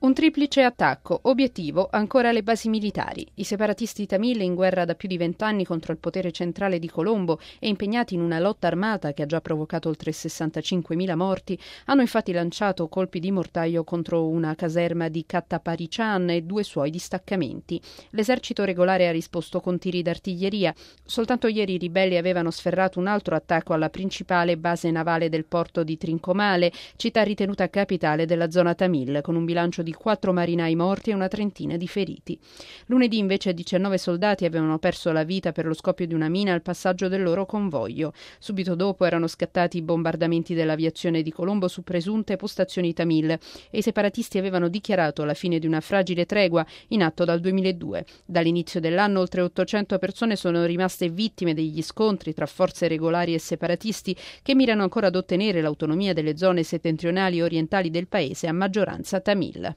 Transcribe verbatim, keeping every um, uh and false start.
Un triplice attacco, obiettivo ancora le basi militari. I separatisti tamil in guerra da più di vent'anni contro il potere centrale di Colombo e impegnati in una lotta armata che ha già provocato oltre sessantacinquemila morti, hanno infatti lanciato colpi di mortaio contro una caserma di Kattaparichan e due suoi distaccamenti. L'esercito regolare ha risposto con tiri d'artiglieria. Soltanto ieri i ribelli avevano sferrato un altro attacco alla principale base navale del porto di Trincomalee, città ritenuta capitale della zona tamil, con un bilancio di quattro marinai morti e una trentina di feriti. Lunedì invece diciannove soldati avevano perso la vita per lo scoppio di una mina al passaggio del loro convoglio. Subito dopo erano scattati i bombardamenti dell'aviazione di Colombo su presunte postazioni tamil e i separatisti avevano dichiarato la fine di una fragile tregua in atto dal duemiladue. Dall'inizio dell'anno oltre ottocento persone sono rimaste vittime degli scontri tra forze regolari e separatisti che mirano ancora ad ottenere l'autonomia delle zone settentrionali e orientali del paese a maggioranza tamil.